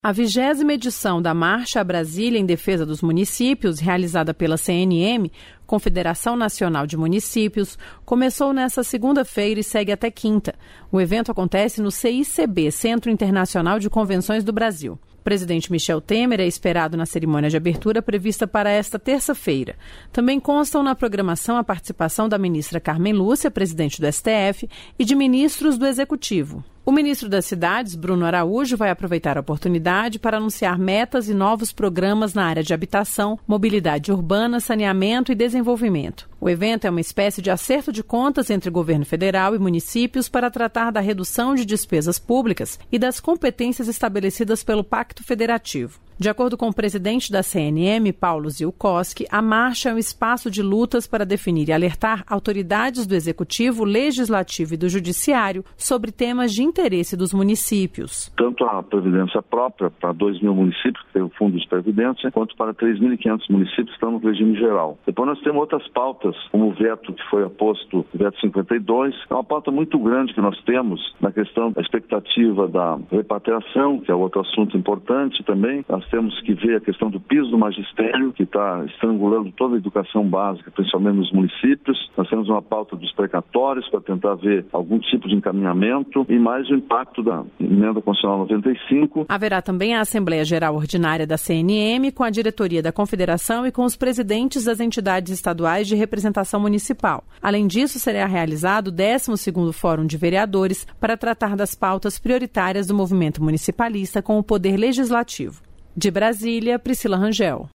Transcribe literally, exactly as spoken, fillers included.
A vigésima edição da Marcha a Brasília em Defesa dos Municípios, realizada pela C N M, Confederação Nacional de Municípios, começou nesta segunda-feira e segue até quinta. O evento acontece no C I C B, Centro Internacional de Convenções do Brasil. O presidente Michel Temer é esperado na cerimônia de abertura prevista para esta terça-feira. Também constam na programação a participação da ministra Carmen Lúcia, presidente do S T F, e de ministros do Executivo. O ministro das Cidades, Bruno Araújo, vai aproveitar a oportunidade para anunciar metas e novos programas na área de habitação, mobilidade urbana, saneamento e desenvolvimento. O evento é uma espécie de acerto de contas entre governo federal e municípios para tratar da redução de despesas públicas e das competências estabelecidas pelo Pacto Federativo. De acordo com o presidente da C N M, Paulo Ziukoski, a marcha é um espaço de lutas para definir e alertar autoridades do Executivo, Legislativo e do Judiciário sobre temas de interesse dos municípios. Tanto a Previdência própria para dois mil municípios, que tem o Fundo de Previdência, quanto para três mil e quinhentos municípios que estão no regime geral. Depois nós temos outras pautas, como o veto que foi aposto, o veto cinquenta e dois. É uma pauta muito grande que nós temos na questão da expectativa da repatriação, que é outro assunto importante também. Nós temos que ver a questão do piso do magistério, que está estrangulando toda a educação básica, principalmente nos municípios. Nós temos uma pauta dos precatórios para tentar ver algum tipo de encaminhamento e mais o impacto da emenda constitucional noventa e cinco. Haverá também a Assembleia Geral Ordinária da C N M, com a diretoria da Confederação e com os presidentes das entidades estaduais de representação municipal. Além disso, será realizado o décimo segundo Fórum de Vereadores para tratar das pautas prioritárias do movimento municipalista com o Poder Legislativo. De Brasília, Priscila Rangel.